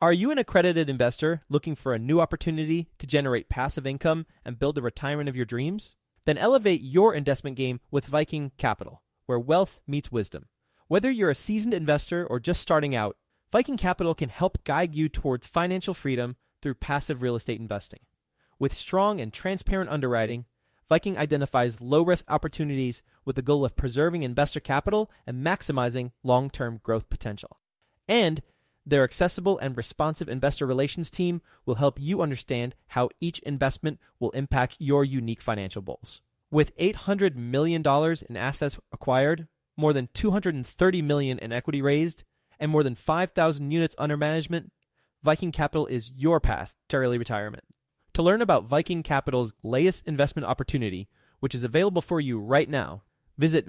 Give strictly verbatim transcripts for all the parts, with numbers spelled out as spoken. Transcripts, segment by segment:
Are you an accredited investor looking for a new opportunity to generate passive income and build the retirement of your dreams? Then elevate your investment game with Viking Capital, where wealth meets wisdom. Whether you're a seasoned investor or just starting out, Viking Capital can help guide you towards financial freedom through passive real estate investing. With strong and transparent underwriting, Viking identifies low-risk opportunities with the goal of preserving investor capital and maximizing long-term growth potential. And their accessible and responsive investor relations team will help you understand how each investment will impact your unique financial goals. With eight hundred million dollars in assets acquired, more than two hundred thirty million dollars in equity raised, and more than five thousand units under management, Viking Capital is your path to early retirement. To learn about Viking Capital's latest investment opportunity, which is available for you right now, visit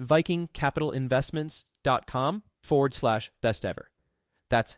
vikingcapitalinvestments.com forward slash best ever. That's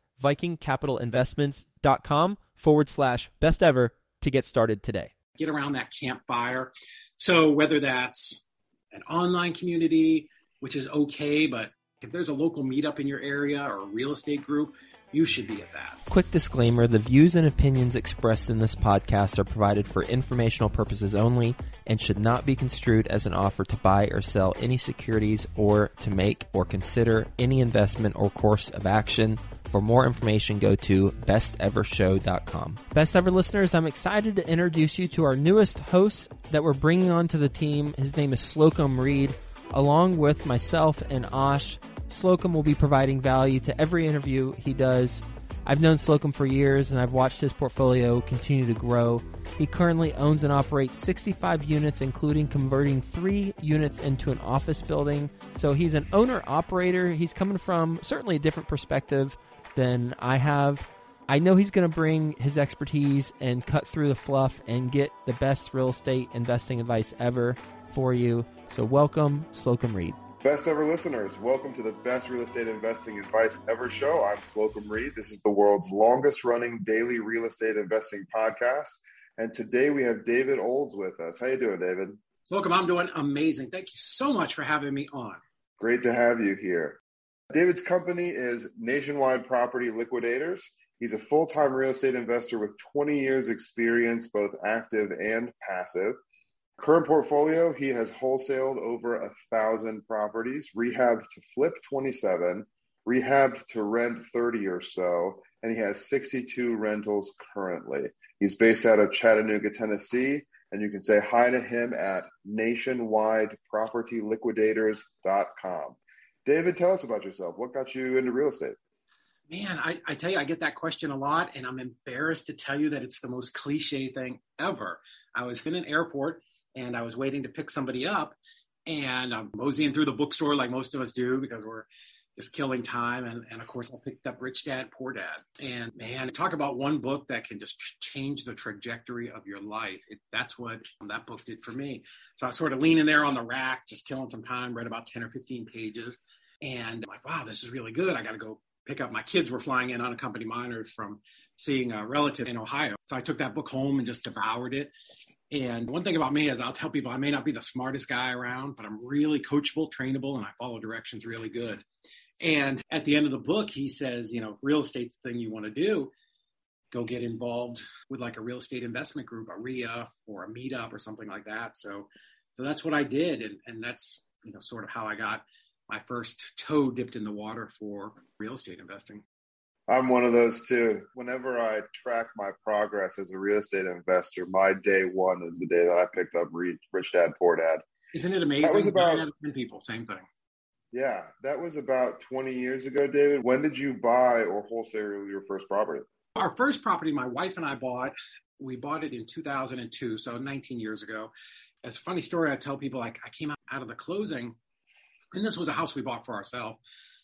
vikingcapitalinvestments.com forward slash best ever to get started today. Get around that campfire. So whether that's an online community, which is okay, but if there's a local meetup in your area or a real estate group, you should be at that. Quick disclaimer, the views and opinions expressed in this podcast are provided for informational purposes only and should not be construed as an offer to buy or sell any securities or to make or consider any investment or course of action. For more information, go to best ever show dot com. Best Ever listeners, I'm excited to introduce you to our newest host that we're bringing onto the team. His name is Slocum Reed. Along with myself and Osh, Slocum will be providing value to every interview he does. I've known Slocum for years, and I've watched his portfolio continue to grow. He currently owns and operates sixty-five units, including converting three units into an office building. So he's an owner-operator. He's coming from certainly a different perspective than I have. I know he's going to bring his expertise and cut through the fluff and get the best real estate investing advice ever for you. So welcome, Slocum Reed. Best Ever listeners, welcome to the Best Real Estate Investing Advice Ever show. I'm Slocum Reed. This is the world's longest running daily real estate investing podcast. And today we have David Olds with us. How you doing, David? Slocum, I'm doing amazing. Thank you so much for having me on. Great to have you here. David's company is Nationwide Property Liquidators. He's a full-time real estate investor with twenty years experience, both active and passive. Current portfolio, he has wholesaled over a thousand properties, rehabbed to flip twenty-seven, rehabbed to rent thirty or so, and he has sixty-two rentals currently. He's based out of Chattanooga, Tennessee, and you can say hi to him at nationwide property liquidators dot com. David, tell us about yourself. What got you into real estate? Man, I, I tell you, I get that question a lot, and I'm embarrassed to tell you that it's the most cliche thing ever. I was in an airport, and I was waiting to pick somebody up, and I'm moseying through the bookstore like most of us do because we're just killing time. And, and of course, I picked up Rich Dad, Poor Dad. And man, talk about one book that can just change the trajectory of your life. It, that's what that book did for me. So I was sort of leaning there on the rack, just killing some time, read about ten or fifteen pages. And I'm like, wow, this is really good. I got to go pick up. My kids were flying in unaccompanied minors from seeing a relative in Ohio. So I took that book home and just devoured it. And one thing about me is I'll tell people I may not be the smartest guy around, but I'm really coachable, trainable, and I follow directions really good. And at the end of the book, he says, you know, if real estate's the thing you want to do, go get involved with like a real estate investment group, a R I A or a meetup or something like that. So, so that's what I did. And, and that's, you know, sort of how I got my first toe dipped in the water for real estate investing. I'm one of those too. Whenever I track my progress as a real estate investor, my day one is the day that I picked up Rich Dad, Poor Dad. Isn't it amazing? That was about nine out of ten people, same thing. Yeah, that was about twenty years ago, David. When did you buy or wholesale your first property? Our first property, my wife and I bought, we bought it in two thousand two, so nineteen years ago. It's a funny story I tell people, like I came out, out of the closing, and this was a house we bought for ourselves.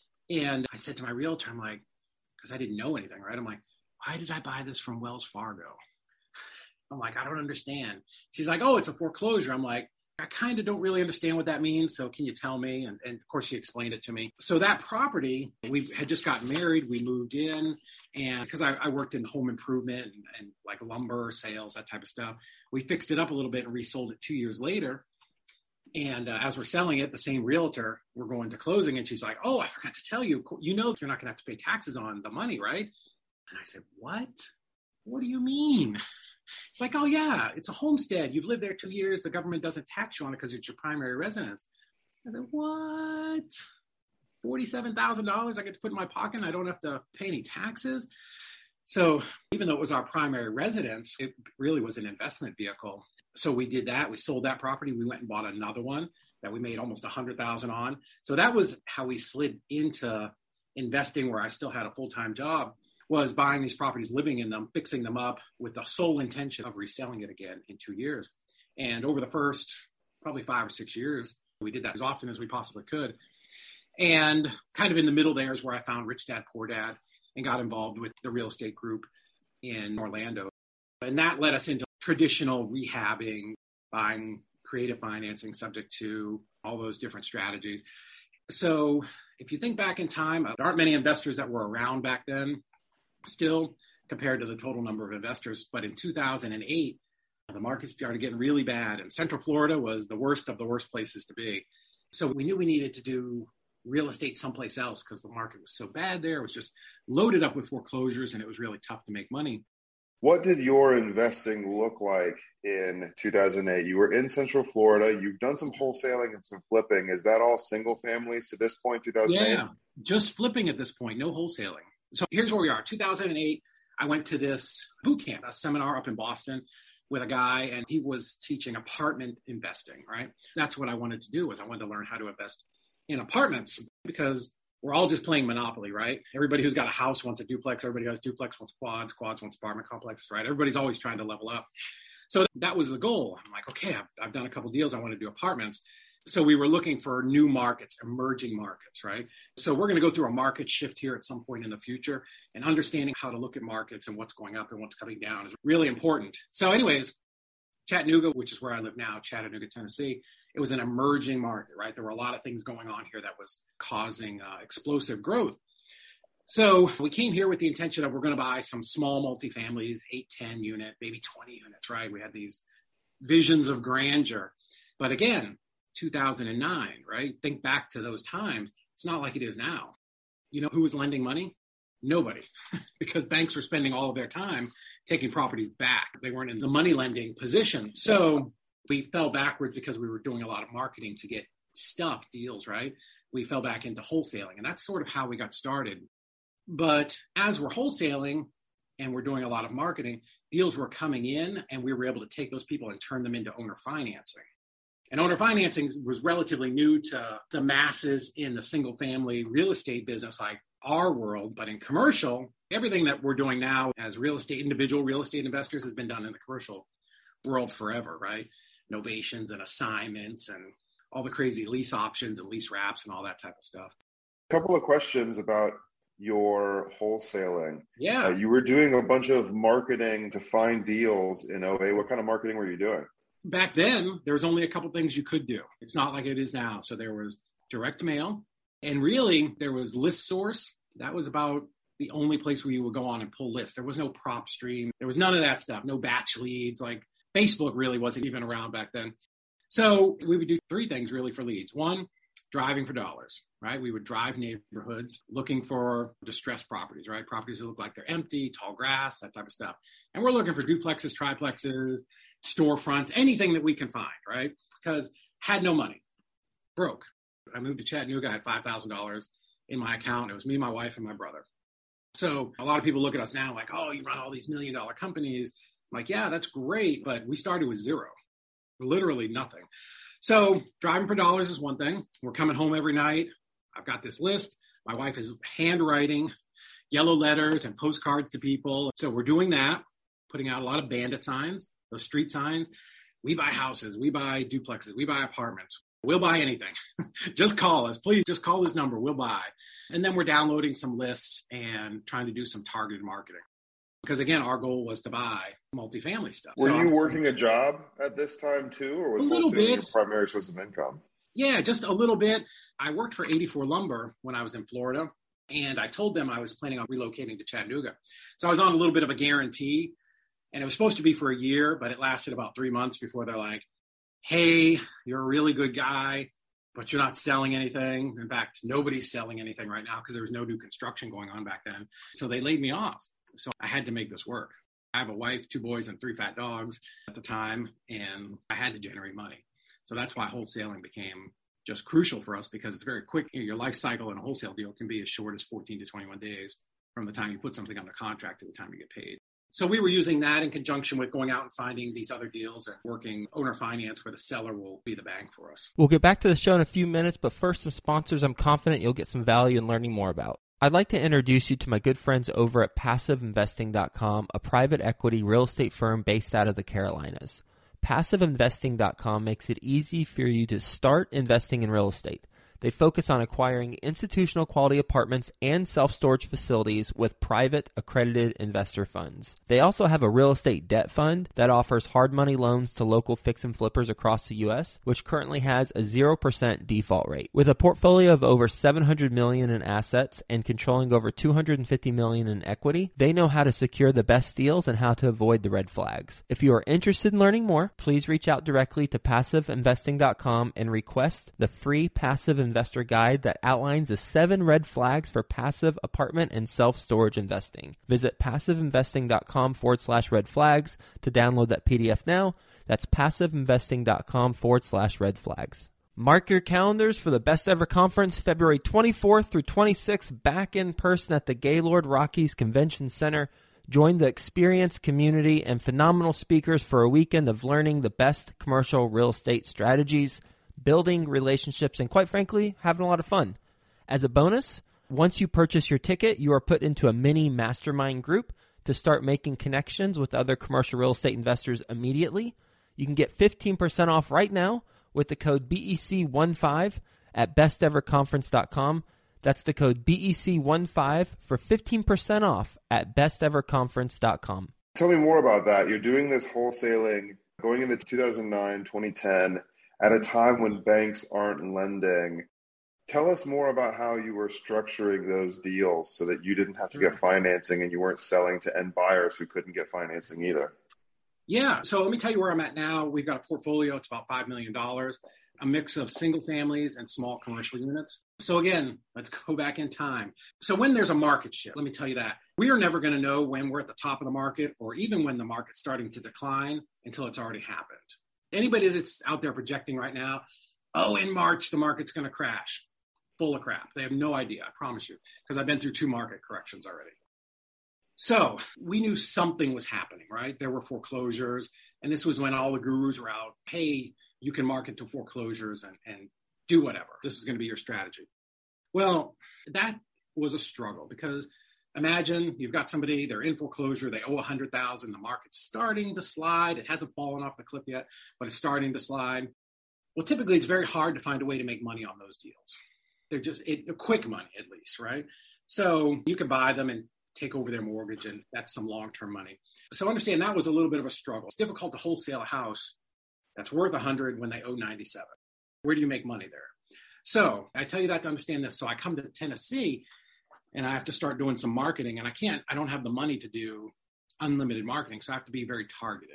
And I said to my realtor, I'm like, because I didn't know anything, right? I'm like, why did I buy this from Wells Fargo? I'm like, I don't understand. She's like, oh, it's a foreclosure. I'm like, I kind of don't really understand what that means. So can you tell me? And, and of course, she explained it to me. So that property, we had just gotten married. We moved in. And because I, I worked in home improvement and, and like lumber sales, that type of stuff, we fixed it up a little bit and resold it two years later. And uh, as we're selling it, the same realtor, we're going to closing. And she's like, oh, I forgot to tell you, you know, you're not going to have to pay taxes on the money, right? And I said, what? What do you mean? It's like, oh yeah, it's a homestead. You've lived there two years. The government doesn't tax you on it because it's your primary residence. I said, what? forty-seven thousand dollars I get to put in my pocket and I don't have to pay any taxes? So even though it was our primary residence, it really was an investment vehicle. So we did that. We sold that property. We went and bought another one that we made almost one hundred thousand dollars on. So that was how we slid into investing, where I still had a full-time job, was buying these properties, living in them, fixing them up with the sole intention of reselling it again in two years. And over the first probably five or six years, we did that as often as we possibly could. And kind of in the middle there is where I found Rich Dad, Poor Dad and got involved with the real estate group in Orlando. And that led us into traditional rehabbing, buying creative financing subject to all those different strategies. So if you think back in time, there aren't many investors that were around back then still compared to the total number of investors. But in two thousand eight, the market started getting really bad, and Central Florida was the worst of the worst places to be. So we knew we needed to do real estate someplace else because the market was so bad there. It was just loaded up with foreclosures and it was really tough to make money. What did your investing look like in two thousand eight? You were in Central Florida. You've done some wholesaling and some flipping. Is that all single families to this point, two thousand eight? Yeah, just flipping at this point, no wholesaling. So here's where we are. two thousand eight, I went to this boot camp, a seminar up in Boston with a guy, and he was teaching apartment investing, right? That's what I wanted to do, was I wanted to learn how to invest in apartments, because we're all just playing Monopoly, right? Everybody who's got a house wants a duplex. Everybody who has duplex wants quads. Quads wants apartment complexes, right? Everybody's always trying to level up. So that was the goal. I'm like, okay, I've, I've done a couple deals. I want to do apartments. So we were looking for new markets, emerging markets, right? So we're going to go through a market shift here at some point in the future, and understanding how to look at markets and what's going up and what's coming down is really important. So anyways, Chattanooga, which is where I live now, Chattanooga, Tennessee, it was an emerging market, right? There were a lot of things going on here that was causing uh, explosive growth. So we came here with the intention of we're going to buy some small multifamilies, eight, ten unit, maybe twenty units, right? We had these visions of grandeur. But again, two thousand nine, right? Think back to those times. It's not like it is now. You know who was lending money? Nobody, because banks were spending all of their time taking properties back. They weren't in the money lending position. So we fell backwards because we were doing a lot of marketing to get stuff, deals, right? We fell back into wholesaling, and that's sort of how we got started. But as we're wholesaling and we're doing a lot of marketing, deals were coming in, and we were able to take those people and turn them into owner financing. And owner financing was relatively new to the masses in the single family real estate business, like our world. But in commercial, everything that we're doing now as real estate, individual real estate investors, has been done in the commercial world forever, right? Novations and assignments and all the crazy lease options and lease wraps and all that type of stuff. A couple of questions about your wholesaling. Yeah. Uh, you were doing a bunch of marketing to find deals in oh eight. What kind of marketing were you doing? Back then, there was only a couple things you could do. It's not like it is now. So there was direct mail, and really there was ListSource. That was about the only place where you would go on and pull lists. There was no PropStream. There was none of that stuff. No batch leads. Like Facebook really wasn't even around back then. So we would do three things really for leads. One, driving for dollars, right? We would drive neighborhoods looking for distressed properties, right? Properties that look like they're empty, tall grass, that type of stuff. And we're looking for duplexes, triplexes, storefronts, anything that we can find, right? Because had no money, broke. I moved to Chattanooga, I had five thousand dollars in my account. It was me, my wife, and my brother. So a lot of people look at us now like, oh, you run all these million dollar companies. I'm like, yeah, that's great. But we started with zero, literally nothing. So driving for dollars is one thing. We're coming home every night. I've got this list. My wife is handwriting yellow letters and postcards to people. So we're doing that, putting out a lot of bandit signs, those street signs. We buy houses. We buy duplexes. We buy apartments. We'll buy anything. Just call us. Please just call this number. We'll buy. And then we're downloading some lists and trying to do some targeted marketing. Because again, our goal was to buy multifamily stuff. Were so you I'm, working a job at this time too, or was wholesaling your primary source of income? Yeah, just a little bit. I worked for eighty-four Lumber when I was in Florida, and I told them I was planning on relocating to Chattanooga. So I was on a little bit of a guarantee, and it was supposed to be for a year, but it lasted about three months before they're like, hey, you're a really good guy, but you're not selling anything. In fact, nobody's selling anything right now because there was no new construction going on back then. So they laid me off. So I had to make this work. I have a wife, two boys, and three fat dogs at the time, and I had to generate money. So that's why wholesaling became just crucial for us, because it's very quick. Your life cycle in a wholesale deal can be as short as fourteen to twenty-one days from the time you put something under contract to the time you get paid. So we were using that in conjunction with going out and finding these other deals and working owner finance where the seller will be the bank for us. We'll get back to the show in a few minutes, but first, some sponsors I'm confident you'll get some value in learning more about. I'd like to introduce you to my good friends over at passive investing dot com, a private equity real estate firm based out of the Carolinas. passive investing dot com makes it easy for you to start investing in real estate. They focus on acquiring institutional quality apartments and self-storage facilities with private accredited investor funds. They also have a real estate debt fund that offers hard money loans to local fix and flippers across the U S, which currently has a zero percent default rate. With a portfolio of over seven hundred million dollars in assets and controlling over two hundred fifty million dollars in equity, they know how to secure the best deals and how to avoid the red flags. If you are interested in learning more, please reach out directly to passive investing dot com and request the free Passive Investor Guide that outlines the seven red flags for passive apartment and self-storage investing. Visit passive investing dot com forward slash red flags to download that P D F now. That's passive investing dot com forward slash red flags. Mark your calendars for the Best Ever Conference, February twenty-fourth through twenty-sixth, back in person at the Gaylord Rockies Convention Center. Join the experienced community and phenomenal speakers for a weekend of learning the best commercial real estate strategies, building relationships, and quite frankly, having a lot of fun. As a bonus, once you purchase your ticket, you are put into a mini mastermind group to start making connections with other commercial real estate investors immediately. You can get fifteen percent off right now with the code B E C fifteen at best ever conference dot com. That's the code B E C fifteen for fifteen percent off at best ever conference dot com. Tell me more about that. You're doing this wholesaling going into two thousand nine, twenty ten, at a time when banks aren't lending. Tell us more about how you were structuring those deals so that you didn't have to get financing and you weren't selling to end buyers who couldn't get financing either. Yeah. So let me tell you where I'm at now. We've got a portfolio. It's about five million dollars, a mix of single families and small commercial units. So again, let's go back in time. So when there's a market shift, let me tell you that we are never going to know when we're at the top of the market or even when the market's starting to decline until it's already happened. Anybody that's out there projecting right now, oh, in March, the market's going to crash. Full of crap. They have no idea, I promise you, because I've been through two market corrections already. So we knew something was happening, right? There were foreclosures, and this was when all the gurus were out. Hey, you can market to foreclosures and, and do whatever. This is going to be your strategy. Well, that was a struggle because imagine you've got somebody, they're in foreclosure, they owe one hundred thousand dollars, the market's starting to slide. It hasn't fallen off the cliff yet, but it's starting to slide. Well, typically it's very hard to find a way to make money on those deals. They're just it, quick money, at least, right? So you can buy them and take over their mortgage, and that's some long-term money. So understand that was a little bit of a struggle. It's difficult to wholesale a house that's worth one hundred when they owe ninety-seven. Where do you make money there? So I tell you that to understand this. So I come to Tennessee, and I have to start doing some marketing, and I can't, I don't have the money to do unlimited marketing, so I have to be very targeted.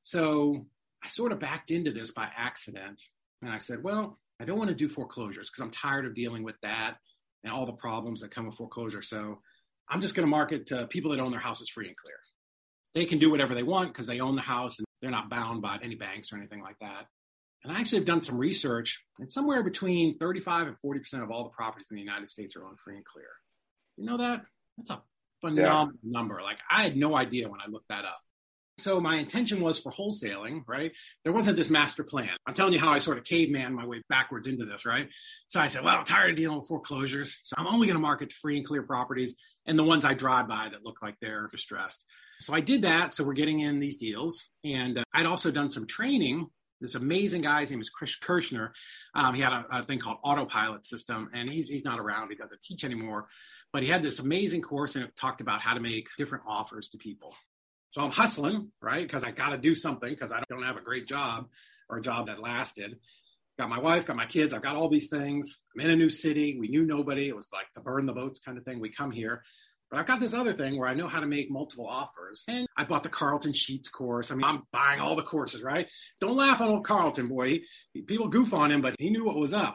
So I sort of backed into this by accident, and I said, well, I don't want to do foreclosures because I'm tired of dealing with that and all the problems that come with foreclosure. So I'm just going to market to people that own their houses free and clear. They can do whatever they want because they own the house and they're not bound by any banks or anything like that. And I actually have done some research, and somewhere between thirty-five and forty percent of all the properties in the United States are owned free and clear. You know that? That's a phenomenal yeah. number. Like, I had no idea when I looked that up. So my intention was for wholesaling, right? There wasn't this master plan. I'm telling you how I sort of caveman my way backwards into this, right? So I said, well, I'm tired of dealing with foreclosures. So I'm only going to market free and clear properties and the ones I drive by that look like they're distressed. So I did that. So we're getting in these deals. And uh, I'd also done some training. This amazing guy, his name is Chris Kirshner. Um, he had a, a thing called Autopilot System, and he's he's not around. He doesn't teach anymore. But he had this amazing course, and it talked about how to make different offers to people. So I'm hustling, right? Because I got to do something because I don't have a great job or a job that lasted. Got my wife, got my kids. I've got all these things. I'm in a new city. We knew nobody. It was like to burn the boats kind of thing. We come here. But I've got this other thing where I know how to make multiple offers. And I bought the Carlton Sheets course. I mean, I'm buying all the courses, right? Don't laugh on old Carlton, boy. He, people goof on him, but he knew what was up.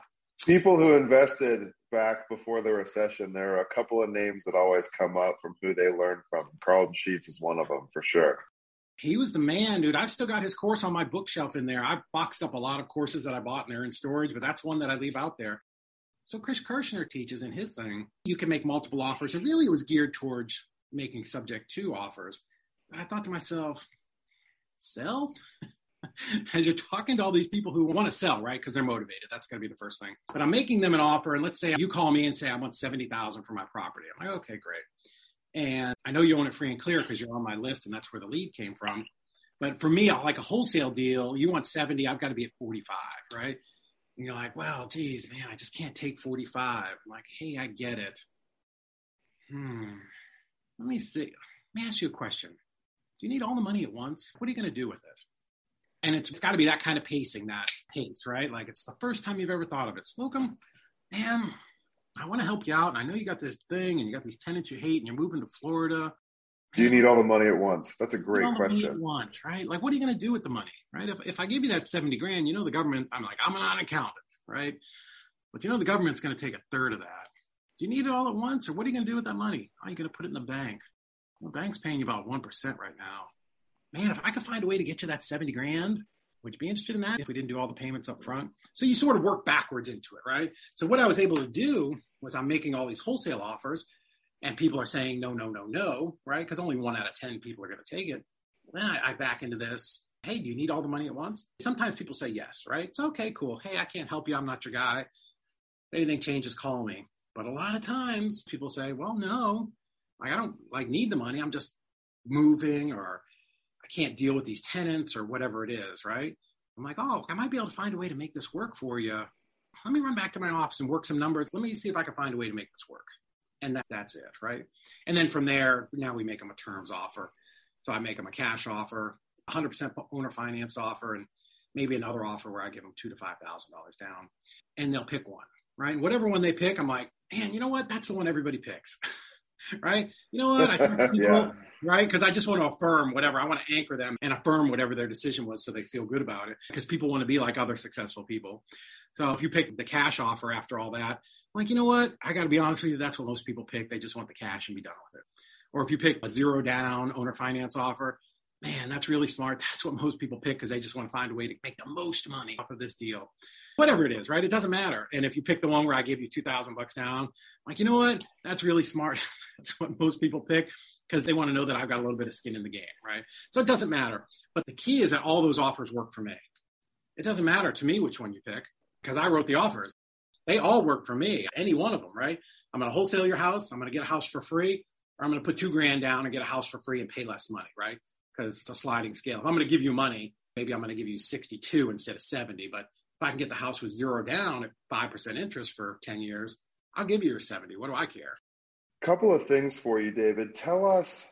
People who invested back before the recession, there are a couple of names that always come up from who they learned from. Carlton Sheets is one of them for sure. He was the man, dude. I've still got his course on my bookshelf in there. I've boxed up a lot of courses that I bought and they're in storage, but that's one that I leave out there. So Chris Kirschner teaches in his thing, you can make multiple offers. And really it was geared towards making subject to offers. But I thought to myself, sell? As you're talking to all these people who want to sell, right? Because they're motivated. That's going to be the first thing. But I'm making them an offer. And let's say you call me and say, I want seventy thousand dollars for my property. I'm like, okay, great. And I know you own it free and clear because you're on my list and that's where the lead came from. But for me, like a wholesale deal, you want seventy, I've got to be at forty-five, right? And you're like, well, geez, man, I just can't take forty-five. I'm like, hey, I get it. Hmm. Let me see. Let me ask you a question. Do you need all the money at once? What are you going to do with it? And it's, it's got to be that kind of pacing, that pace, right? Like it's the first time you've ever thought of it. Slocum, man, I want to help you out. And I know you got this thing and you got these tenants you hate and you're moving to Florida. Do you need all the money at once? That's a great all question. The money at once, right? Like, what are you going to do with the money, right? If if I give you that seventy grand, you know, the government, I'm like, I'm an accountant, right? But you know, the government's going to take a third of that. Do you need it all at once? Or what are you going to do with that money? Are you going to put it in the bank? Well, the bank's paying you about one percent right now. Man, if I could find a way to get you that seventy grand, would you be interested in that if we didn't do all the payments up front? So you sort of work backwards into it, right? So what I was able to do was I'm making all these wholesale offers and people are saying, no, no, no, no, right? Because only one out of ten people are going to take it. Then I, I back into this. Hey, do you need all the money at once? Sometimes people say yes, right? It's okay, cool. Hey, I can't help you. I'm not your guy. If anything changes, call me. But a lot of times people say, well, no, like I don't like need the money. I'm just moving or I can't deal with these tenants or whatever it is, right? I'm like, oh, I might be able to find a way to make this work for you. Let me run back to my office and work some numbers. Let me see if I can find a way to make this work. And that, that's it, right? And then from there, now we make them a terms offer. So I make them a cash offer, one hundred percent owner financed offer, and maybe another offer where I give them two thousand to five thousand dollars down. And they'll pick one, right? Whatever one they pick, I'm like, man, you know what? That's the one everybody picks, right? You know what? I tell people, yeah. Right? Because I just want to affirm whatever. I want to anchor them and affirm whatever their decision was so they feel good about it. Because people want to be like other successful people. So if you pick the cash offer after all that, like, you know what? I got to be honest with you. That's what most people pick. They just want the cash and be done with it. Or if you pick a zero down owner finance offer, man, that's really smart. That's what most people pick because they just want to find a way to make the most money off of this deal. Whatever it is, right? It doesn't matter. And if you pick the one where I give you two thousand bucks down, like, you know what? That's really smart. That's what most people pick because they want to know that I've got a little bit of skin in the game, right? So it doesn't matter. But the key is that all those offers work for me. It doesn't matter to me which one you pick because I wrote the offers. They all work for me, any one of them, right? I'm going to wholesale your house. I'm going to get a house for free, or I'm going to put two grand down and get a house for free and pay less money, right? Because it's a sliding scale. If I'm going to give you money, maybe I'm going to give you sixty-two instead of seventy, but if I can get the house with zero down at five percent interest for ten years, I'll give you your seventy. What do I care? Couple of things for you, David. Tell us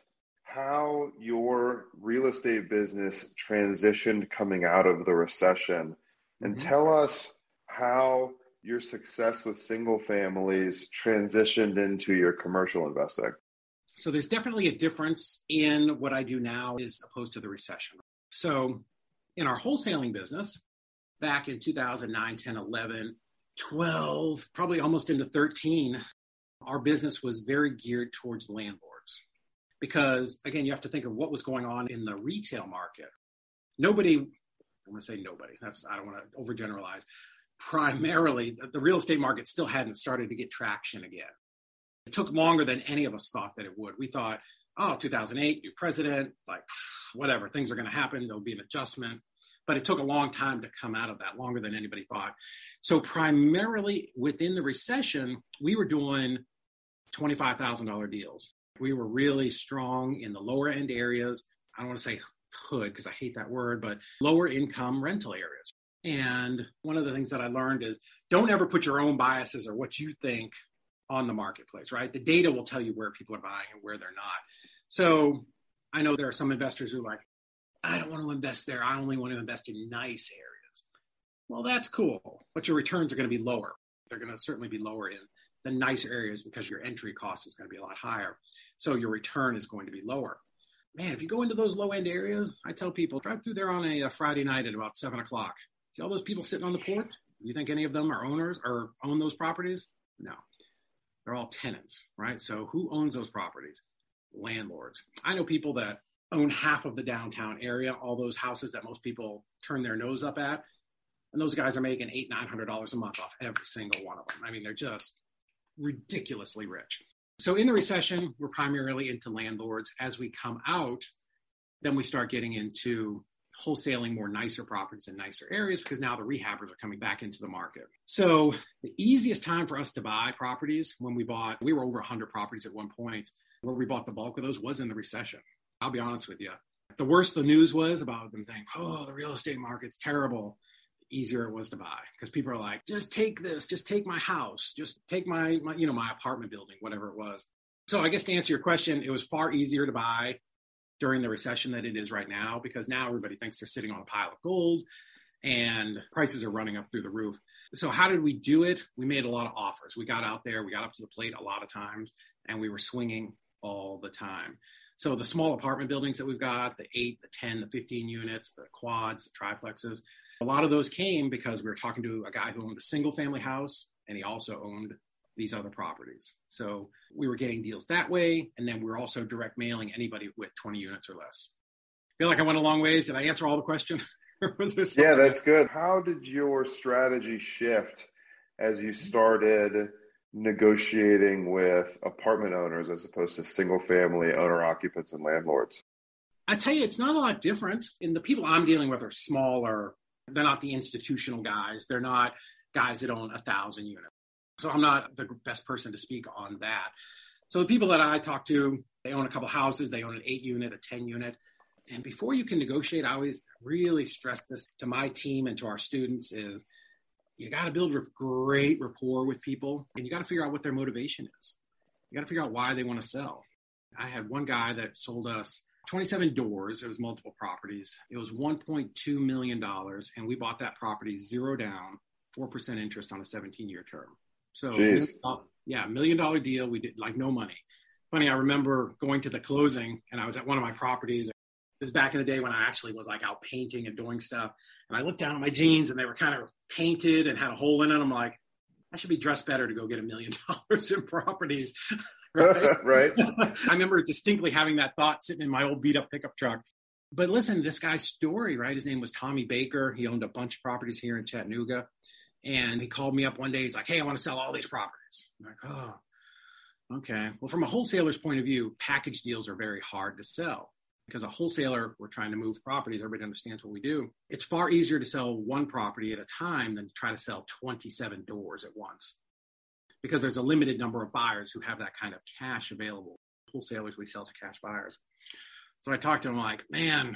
how your real estate business transitioned coming out of the recession, and mm-hmm. tell us how your success with single families transitioned into your commercial investing. So there's definitely a difference in what I do now as opposed to the recession. So in our wholesaling business, back in two thousand nine, ten, eleven, twelve, probably almost into thirteen, our business was very geared towards landlords. Because, again, you have to think of what was going on in the retail market. Nobody, I'm going to say nobody, that's I don't want to overgeneralize. Primarily, the real estate market still hadn't started to get traction again. It took longer than any of us thought that it would. We thought, oh, two thousand eight, new president, like whatever, things are going to happen. There'll be an adjustment. But it took a long time to come out of that, longer than anybody thought. So primarily within the recession, we were doing twenty-five thousand dollars deals. We were really strong in the lower end areas. I don't want to say hood because I hate that word, but lower income rental areas. And one of the things that I learned is don't ever put your own biases or what you think on the marketplace, right? The data will tell you where people are buying and where they're not. So I know there are some investors who are like, I don't want to invest there. I only want to invest in nice areas. Well, that's cool, but your returns are going to be lower. They're going to certainly be lower in the nice areas because your entry cost is going to be a lot higher. So your return is going to be lower. Man, if you go into those low-end areas, I tell people, drive through there on a, a Friday night at about seven o'clock. See all those people sitting on the porch? You think any of them are owners or own those properties? No. They're all tenants, right? So who owns those properties? Landlords. I know people that own half of the downtown area, all those houses that most people turn their nose up at. And those guys are making eight, nine hundred dollars a month off every single one of them. I mean, they're just ridiculously rich. So in the recession, we're primarily into landlords. As we come out, then we start getting into wholesaling more nicer properties in nicer areas because now the rehabbers are coming back into the market. So the easiest time for us to buy properties when we bought, we were over one hundred properties at one point. Where we bought the bulk of those was in the recession. I'll be honest with you. The worse the news was about them saying, oh, the real estate market's terrible, the easier it was to buy because people are like, just take this, just take my house, just take my, my, you know, my apartment building, whatever it was. So I guess to answer your question, it was far easier to buy during the recession than it is right now because now everybody thinks they're sitting on a pile of gold and prices are running up through the roof. So how did we do it? We made a lot of offers. We got out there, we got up to the plate a lot of times, and we were swinging all the time. So the small apartment buildings that we've got, the eight, the ten, the fifteen units, the quads, the triplexes, a lot of those came because we were talking to a guy who owned a single family house and he also owned these other properties. So we were getting deals that way. And then we were also direct mailing anybody with twenty units or less. I feel like I went a long ways. Did I answer all the questions? Yeah, that's good. How did your strategy shift as you started negotiating with apartment owners as opposed to single family owner occupants and landlords? I tell you, it's not a lot different. And the people I'm dealing with are smaller. They're not the institutional guys. They're not guys that own a thousand units. So I'm not the best person to speak on that. So the people that I talk to, they own a couple houses. They own an eight unit, a ten unit. And before you can negotiate, I always really stress this to my team and to our students is you got to build great rapport with people and you got to figure out what their motivation is. You got to figure out why they want to sell. I had one guy that sold us twenty-seven doors. It was multiple properties. It was one point two million dollars. And we bought that property zero down, four percent interest on a seventeen year term. So million, yeah, million dollar deal. We did like no money. Funny, I remember going to the closing and I was at one of my properties. This is back in the day when I actually was like out painting and doing stuff. And I looked down at my jeans and they were kind of painted and had a hole in it. I'm like, I should be dressed better to go get a million dollars in properties. Right. Right. I remember distinctly having that thought sitting in my old beat up pickup truck. But listen, this guy's story, right? His name was Tommy Baker. He owned a bunch of properties here in Chattanooga. And he called me up one day. He's like, hey, I want to sell all these properties. I'm like, oh, okay. Well, from a wholesaler's point of view, package deals are very hard to sell. Because a wholesaler, we're trying to move properties. Everybody understands what we do. It's far easier to sell one property at a time than to try to sell twenty-seven doors at once. Because there's a limited number of buyers who have that kind of cash available. Wholesalers, we sell to cash buyers. So I talked to him like, man,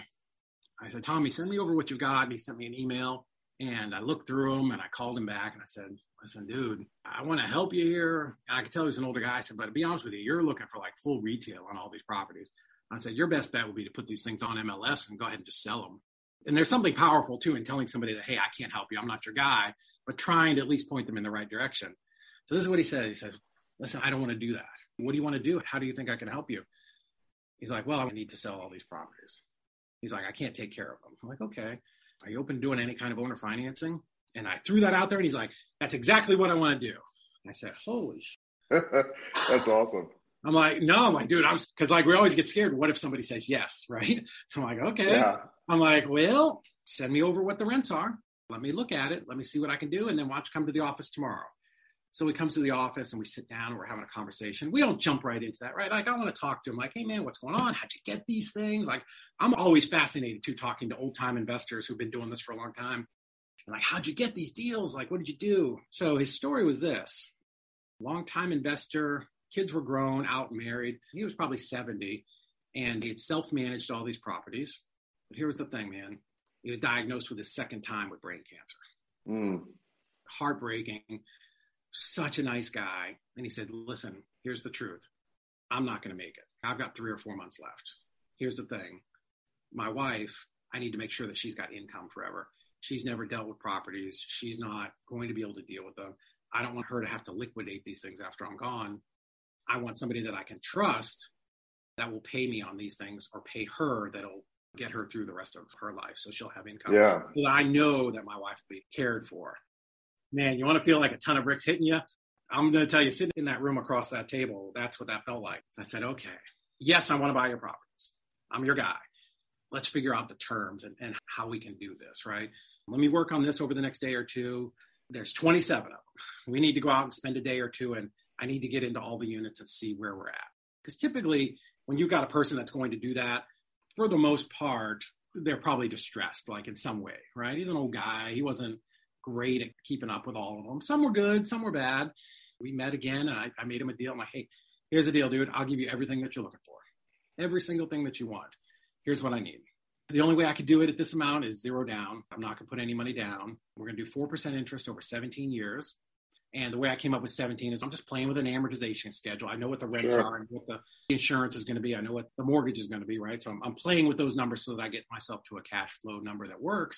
I said, Tommy, send me over what you got. And he sent me an email. And I looked through them and I called him back and I said, listen, dude, I want to help you here. And I could tell he was an older guy. I said, but to be honest with you, you're looking for like full retail on all these properties. I said, your best bet would be to put these things on M L S and go ahead and just sell them. And there's something powerful, too, in telling somebody that, hey, I can't help you. I'm not your guy, but trying to at least point them in the right direction. So this is what he said. He says, listen, I don't want to do that. What do you want to do? How do you think I can help you? He's like, well, I need to sell all these properties. He's like, I can't take care of them. I'm like, okay. Are you open to doing any kind of owner financing? And I threw that out there, and he's like, that's exactly what I want to do. And I said, holy shit. That's awesome. I'm like, no, I'm like, dude, I'm, cause like, we always get scared. What if somebody says yes, right? So I'm like, okay. Yeah. I'm like, well, send me over what the rents are. Let me look at it. Let me see what I can do. And then watch come to the office tomorrow. So he comes to the office and we sit down and we're having a conversation. We don't jump right into that, right? Like, I want to talk to him like, hey man, what's going on? How'd you get these things? Like, I'm always fascinated too, talking to old time investors who've been doing this for a long time. And like, how'd you get these deals? Like, what did you do? So his story was this: long time investor, kids were grown, out, married. He was probably seventy, and he had self-managed all these properties. But here was the thing, man. He was diagnosed with his second time with brain cancer. Mm. Heartbreaking. Such a nice guy. And he said, listen, here's the truth. I'm not going to make it. I've got three or four months left. Here's the thing. My wife, I need to make sure that she's got income forever. She's never dealt with properties. She's not going to be able to deal with them. I don't want her to have to liquidate these things after I'm gone. I want somebody that I can trust that will pay me on these things, or pay her that'll get her through the rest of her life so she'll have income. Yeah. So I know that my wife will be cared for. Man, you want to feel like a ton of bricks hitting you? I'm going to tell you, sitting in that room across that table, that's what that felt like. So I said, okay, yes, I want to buy your properties. I'm your guy. Let's figure out the terms and, and how we can do this, right? Let me work on this over the next day or two. There's twenty-seven of them. We need to go out and spend a day or two, and I need to get into all the units and see where we're at. Because typically, when you've got a person that's going to do that, for the most part, they're probably distressed, like in some way, right? He's an old guy. He wasn't great at keeping up with all of them. Some were good, some were bad. We met again, and I, I made him a deal. I'm like, hey, here's the deal, dude. I'll give you everything that you're looking for. Every single thing that you want. Here's what I need. The only way I could do it at this amount is zero down. I'm not going to put any money down. We're going to do four percent interest over seventeen years. And the way I came up with seventeen is I'm just playing with an amortization schedule. I know what the rents Sure. are and what the insurance is going to be. I know what the mortgage is going to be, right? So I'm, I'm playing with those numbers so that I get myself to a cash flow number that works.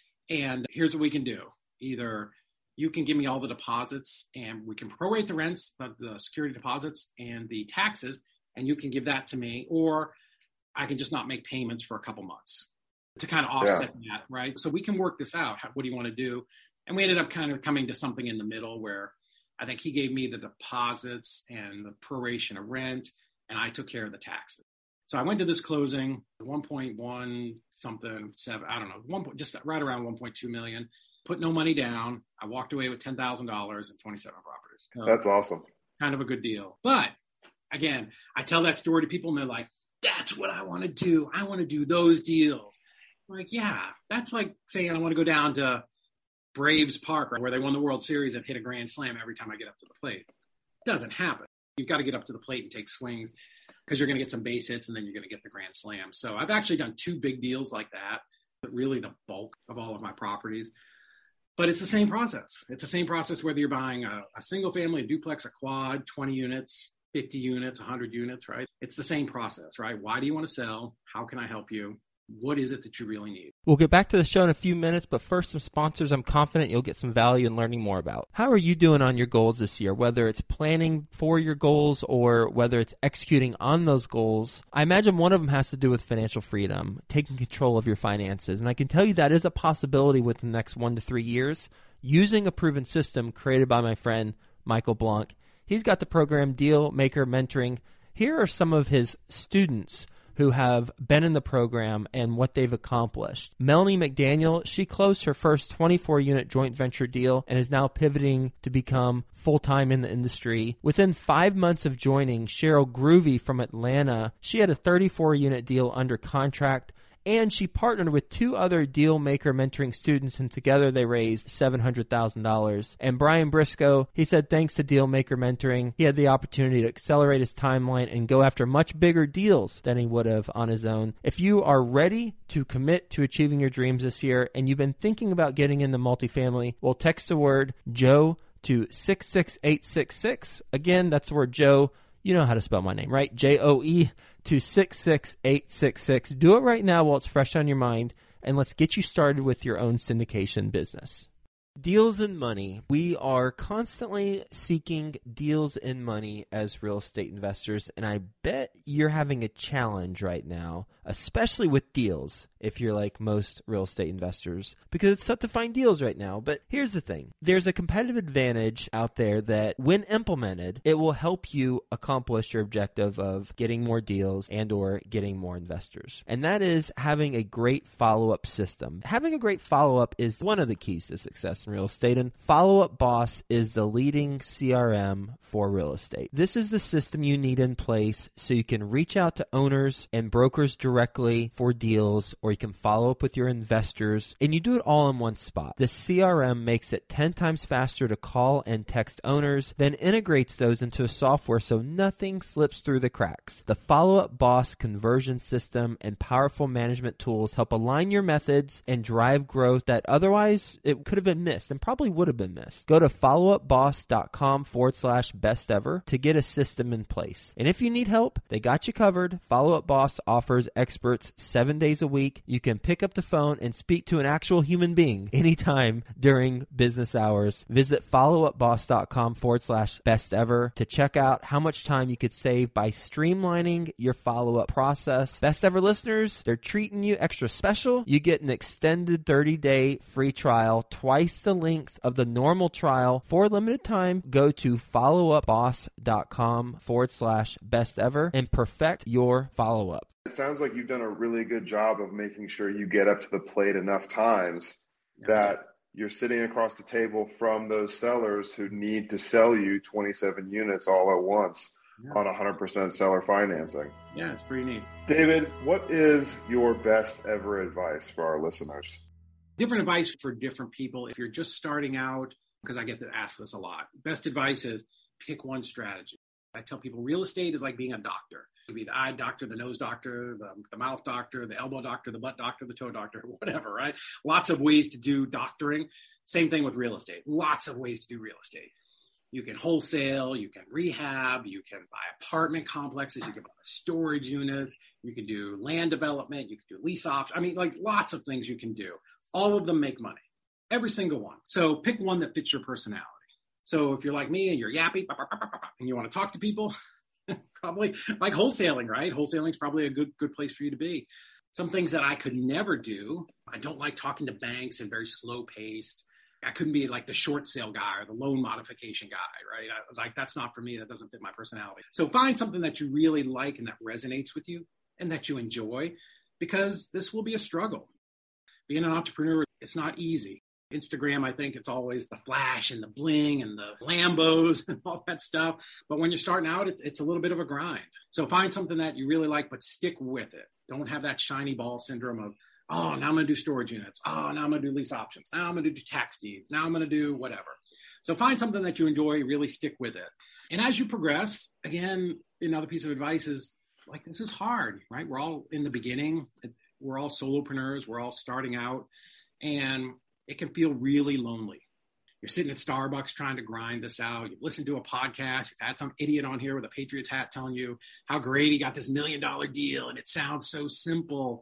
And here's what we can do. Either you can give me all the deposits and we can prorate the rents, the, the security deposits and the taxes, and you can give that to me, or I can just not make payments for a couple months to kind of offset yeah. that, right? So we can work this out. How, what do you want to do? And we ended up kind of coming to something in the middle where I think he gave me the deposits and the proration of rent, and I took care of the taxes. So I went to this closing, one point one something, seven, I don't know, one, just right around one point two million, put no money down. I walked away with ten thousand dollars and twenty-seven properties. So that's awesome. Kind of a good deal. But again, I tell that story to people and they're like, that's what I want to do. I want to do those deals. I'm like, yeah, that's like saying I want to go down to Braves Park, right, where they won the World Series and hit a grand slam every time I get up to the plate. It doesn't happen. You've got to get up to the plate and take swings because you're going to get some base hits and then you're going to get the grand slam. So I've actually done two big deals like that, but really the bulk of all of my properties. But it's the same process. It's the same process whether you're buying a, a single family, a duplex, a quad, twenty units, fifty units, one hundred units, right? It's the same process, right? Why do you want to sell? How can I help you? What is it that you really need? We'll get back to the show in a few minutes, but first, some sponsors I'm confident you'll get some value in learning more about. How are you doing on your goals this year? Whether it's planning for your goals or whether it's executing on those goals, I imagine one of them has to do with financial freedom, taking control of your finances. And I can tell you that is a possibility within the next one to three years using a proven system created by my friend Michael Blanc. He's got the program Deal Maker Mentoring. Here are some of his students who have been in the program and what they've accomplished. Melanie McDaniel, she closed her first twenty-four unit joint venture deal and is now pivoting to become full-time in the industry. Within five months of joining, Cheryl Groovy from Atlanta, she had a thirty-four unit deal under contract, and she partnered with two other Deal Maker Mentoring students, and together they raised seven hundred thousand dollars. And Brian Briscoe, he said thanks to Deal Maker Mentoring, he had the opportunity to accelerate his timeline and go after much bigger deals than he would have on his own. If you are ready to commit to achieving your dreams this year and you've been thinking about getting into multifamily, well, text the word Joe to six six eight six six. Again, that's the word Joe. You know how to spell my name, right? J O E to six six eight six six. Do it right now while it's fresh on your mind, and let's get you started with your own syndication business. Deals and money. We are constantly seeking deals and money as real estate investors, and I bet you're having a challenge right now, especially with deals, if you're like most real estate investors, because it's tough to find deals right now. But here's the thing. There's a competitive advantage out there that when implemented, it will help you accomplish your objective of getting more deals and or getting more investors. And that is having a great follow-up system. Having a great follow-up is one of the keys to success in real estate, and Follow Up Boss is the leading C R M for real estate. This is the system you need in place so you can reach out to owners and brokers directly for deals, or you can follow up with your investors, and you do it all in one spot. The C R M makes it ten times faster to call and text owners, then integrates those into a software so nothing slips through the cracks. The Follow Up Boss conversion system and powerful management tools help align your methods and drive growth that otherwise it could have been missed and probably would have been missed. Go to followupboss.com forward slash best ever to get a system in place. And if you need help, they got you covered. Follow Up Boss offers experts seven days a week. You can pick up the phone and speak to an actual human being anytime during business hours. Visit followupboss.com forward slash best ever to check out how much time you could save by streamlining your follow-up process. Best Ever listeners, they're treating you extra special. You get an extended thirty-day free trial, twice the length of the normal trial for a limited time. Go to followupboss.com forward slash best ever and perfect your follow-up. It sounds like you've done a really good job of making sure you get up to the plate enough times that you're sitting across the table from those sellers who need to sell you twenty-seven units all at once yeah. on one hundred percent seller financing. Yeah, it's pretty neat. David, what is your best ever advice for our listeners? Different advice for different people. If you're just starting out, because I get to ask this a lot, best advice is pick one strategy. I tell people real estate is like being a doctor. It could be the eye doctor, the nose doctor, the, the mouth doctor, the elbow doctor, the butt doctor, the toe doctor, whatever, right? Lots of ways to do doctoring. Same thing with real estate. Lots of ways to do real estate. You can wholesale, you can rehab, you can buy apartment complexes, you can buy storage units, you can do land development, you can do lease options. I mean, like lots of things you can do. All of them make money, every single one. So pick one that fits your personality. So if you're like me and you're yappy and you want to talk to people, probably like wholesaling, right? Wholesaling is probably a good good place for you to be. Some things that I could never do. I don't like talking to banks and very slow paced. I couldn't be like the short sale guy or the loan modification guy, right? I was like, that's not for me. That doesn't fit my personality. So find something that you really like and that resonates with you and that you enjoy, because this will be a struggle. Being an entrepreneur, it's not easy. Instagram, I think it's always the flash and the bling and the Lambos and all that stuff. But when you're starting out, it, it's a little bit of a grind. So find something that you really like, but stick with it. Don't have that shiny ball syndrome of, oh, now I'm going to do storage units. Oh, now I'm going to do lease options. Now I'm going to do tax deeds. Now I'm going to do whatever. So find something that you enjoy, really stick with it. And as you progress, again, another piece of advice is like, this is hard, right? We're all in the beginning. We're all solopreneurs. We're all starting out. And it can feel really lonely. You're sitting at Starbucks trying to grind this out. You've listened to a podcast. You've had some idiot on here with a Patriots hat telling you how great he got this million dollar deal and it sounds so simple,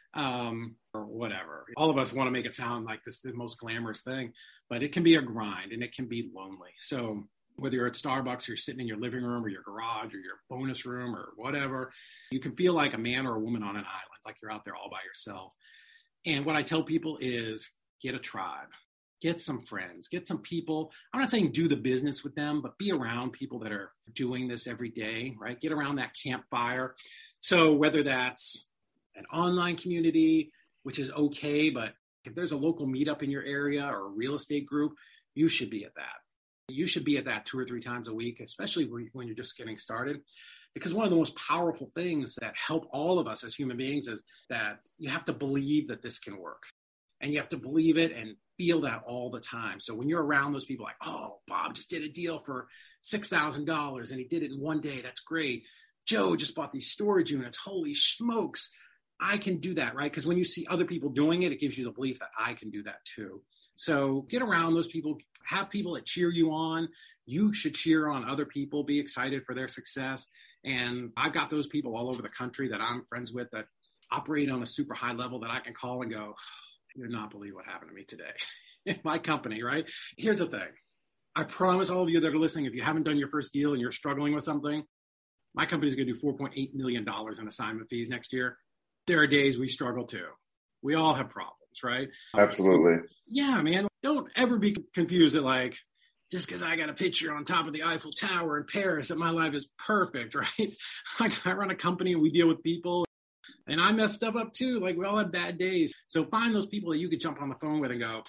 um, or whatever. All of us want to make it sound like this is the most glamorous thing, but it can be a grind and it can be lonely. So whether you're at Starbucks, or you're sitting in your living room or your garage or your bonus room or whatever, you can feel like a man or a woman on an island, like you're out there all by yourself. And what I tell people is, get a tribe, get some friends, get some people. I'm not saying do the business with them, but be around people that are doing this every day, right? Get around that campfire. So whether that's an online community, which is okay, but if there's a local meetup in your area or a real estate group, you should be at that. You should be at that two or three times a week, especially when you're just getting started. Because one of the most powerful things that help all of us as human beings is that you have to believe that this can work. And you have to believe it and feel that all the time. So when you're around those people like, oh, Bob just did a deal for six thousand dollars and he did it in one day. That's great. Joe just bought these storage units. Holy smokes. I can do that, right? Because when you see other people doing it, it gives you the belief that I can do that too. So get around those people, have people that cheer you on. You should cheer on other people, be excited for their success. And I've got those people all over the country that I'm friends with that operate on a super high level that I can call and go, you would not believe what happened to me today in my company, right? Here's the thing. I promise all of you that are listening, if you haven't done your first deal and you're struggling with something, my company's going to do four point eight million dollars in assignment fees next year. There are days we struggle too. We all have problems, right? Absolutely. Yeah, man. Don't ever be confused at like, just because I got a picture on top of the Eiffel Tower in Paris that my life is perfect, right? Like I run a company and we deal with people. And I messed stuff up too. Like we all have bad days. So find those people that you could jump on the phone with and go,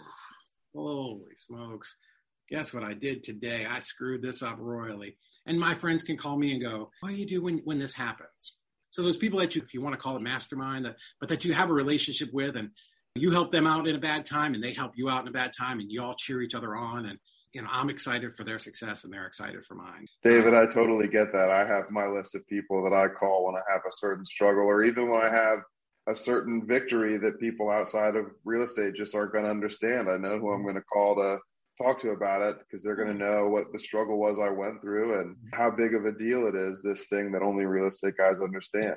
holy smokes, guess what I did today? I screwed this up royally. And my friends can call me and go, what do you do when, when this happens? So those people that you, if you want to call it mastermind, that, but that you have a relationship with and you help them out in a bad time and they help you out in a bad time and you all cheer each other on. And you know, I'm excited for their success and they're excited for mine. David, I totally get that. I have my list of people that I call when I have a certain struggle, or even when I have a certain victory that people outside of real estate just aren't going to understand. I know who I'm going to call to talk to about it because they're going to know what the struggle was I went through and how big of a deal it is, this thing that only real estate guys understand.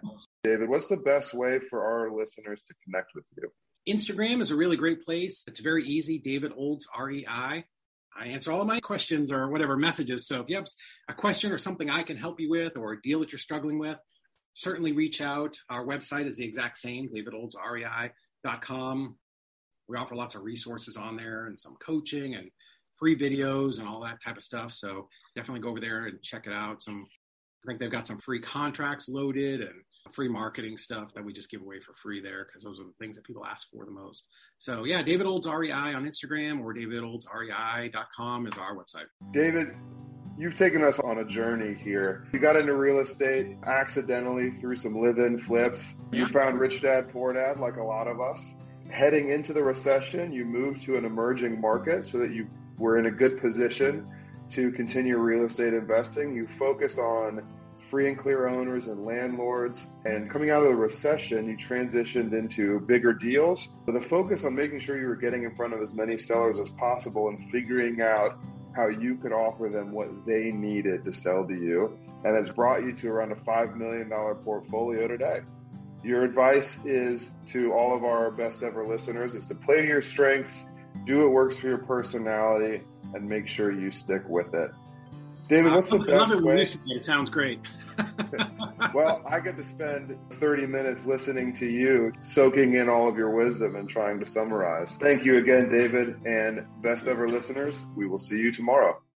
David, what's the best way for our listeners to connect with you? Instagram is a really great place. It's very easy. David Olds, R E I. I answer all of my questions or whatever messages. So if you have a question or something I can help you with or a deal that you're struggling with, certainly reach out. Our website is the exact same, david olds R E I dot com. We offer lots of resources on there and some coaching and free videos and all that type of stuff. So definitely go over there and check it out. Some, I think they've got some free contracts loaded and free marketing stuff that we just give away for free there because those are the things that people ask for the most. So yeah, David Olds R E I on Instagram or david olds R E I dot com is our website. David, you've taken us on a journey here. You got into real estate accidentally through some live-in flips. Yeah. You found Rich Dad, Poor Dad like a lot of us. Heading into the recession, you moved to an emerging market so that you were in a good position to continue real estate investing. You focused on free and clear owners and landlords. And coming out of the recession, you transitioned into bigger deals with a focus on making sure you were getting in front of as many sellers as possible and figuring out how you could offer them what they needed to sell to you. And has brought you to around a five million dollars portfolio today. Your advice is to all of our best ever listeners is to play to your strengths, do what works for your personality, and make sure you stick with it. David, what's the best it way? It sounds great. Well, I get to spend thirty minutes listening to you, soaking in all of your wisdom and trying to summarize. Thank you again, David, and best ever listeners. We will see you tomorrow.